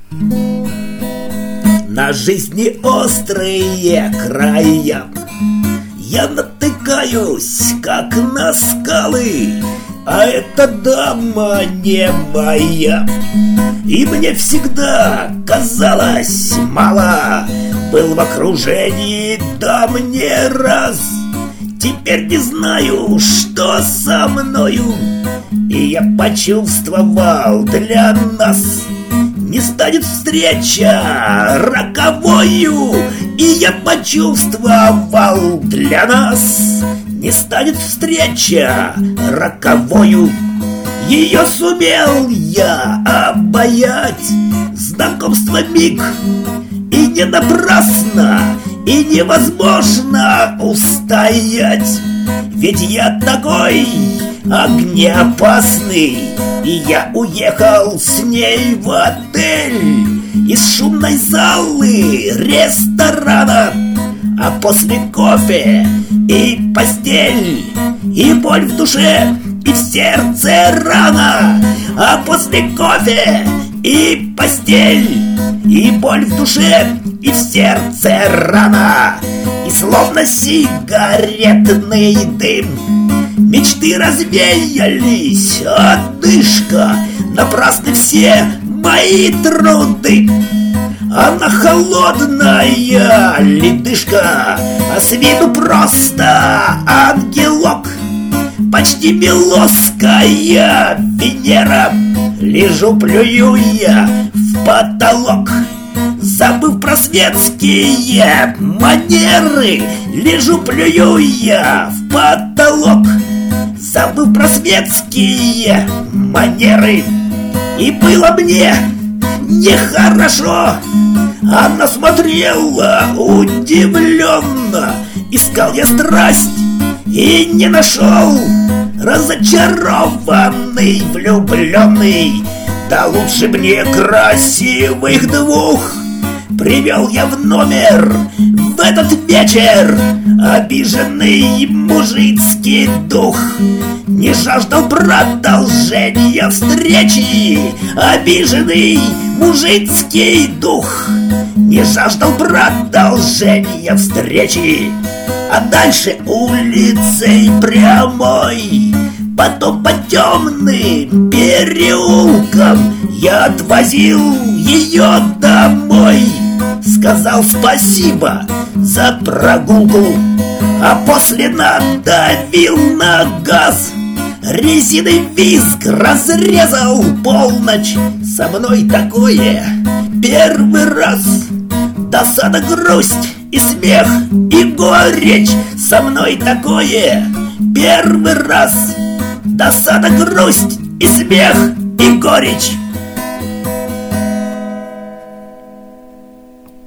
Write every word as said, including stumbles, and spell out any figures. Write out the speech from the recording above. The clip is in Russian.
На жизни острые края я натыкаюсь, как на скалы, а эта дама не моя. И мне всегда казалось мало, был в окружении дам не раз. Теперь не знаю, что со мною, и я почувствовал, для нас не станет встреча роковою. И я почувствовал, для нас не станет встреча роковою. Ее сумел я обаять, знакомство миг, и не напрасно, и невозможно устоять. Ведь я такой огнеопасный, и я уехал с ней в отель из шумной залы ресторана. А после кофе и постель, и боль в душе, и в сердце рана. А после кофе и постель, и боль в душе, и в сердце рана. И словно сигаретный дым мечты развеялись, одышка, напрасны все мои труды. Она холодная ледышка, а с виду просто ангелок. Почти белоская Венера, лежу, плюю я в потолок. Забыв про светские манеры, лежу, плюю я в потолок. Забыв про светские манеры, и было мне нехорошо. Она смотрела удивленно, искал я страсть и не нашел. Разочарованный, влюбленный, да лучше мне красивых двух. Привел я в номер в этот вечер обиженный мужицкий дух. Не жаждал продолжения встречи обиженный мужицкий дух. Не жаждал продолжения встречи. А дальше улицей прямой, потом по темным переулкам я отвозил ее домой. Сказал спасибо за прогулку, а после надавил на газ. Резиной визг разрезал полночь. Со мной такое первый раз. Досада, грусть и смех, и горечь. Со мной такое первый раз. Досада, грусть и смех, и горечь.